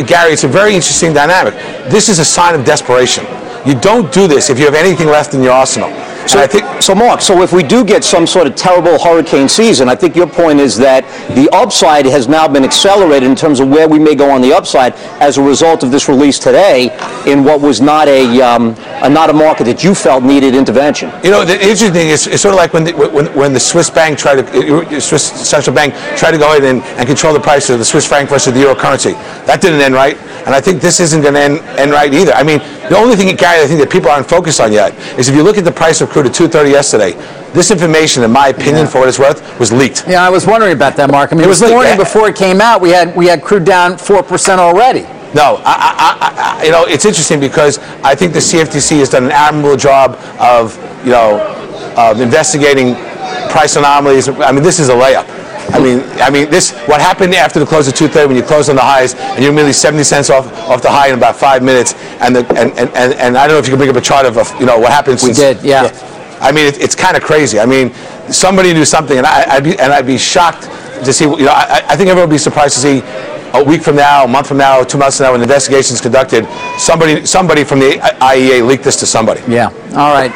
Gary, it's a very interesting dynamic. This is a sign of desperation. You don't do this if you have anything left in your arsenal. So Mark, if we do get some sort of terrible hurricane season, I think your point is that the upside has now been accelerated in terms of where we may go on the upside as a result of this release today in what was not a market that you felt needed intervention. You know, the interesting thing is it's sort of like when the Swiss bank Swiss central bank tried to go in and control the price of the Swiss franc versus the euro currency. That didn't end right, and I think this isn't going to end right either. I mean, the only thing, Gary, I think that people aren't focused on yet is if you look at the price of crude at 230 yesterday, this information, in my opinion, for what it's worth, was leaked. Yeah, I was wondering about that, Mark. I mean, this morning before it came out, we had crude down 4% already. No, you know, it's interesting because I think the CFTC has done an admirable job of investigating price anomalies. I mean, this is a layup. I mean, what happened after the close of 2:30 when you closed on the highs and you're merely 70 cents off the high in about 5 minutes, and I don't know if you can bring up a chart of what happened. We did, yeah. I mean, it's kind of crazy. I mean, somebody knew something, and I'd be shocked to see. I think everyone would be surprised to see a week from now, a month from now, 2 months from now, when the investigation is conducted, somebody from the IEA leaked this to somebody. Yeah. All right.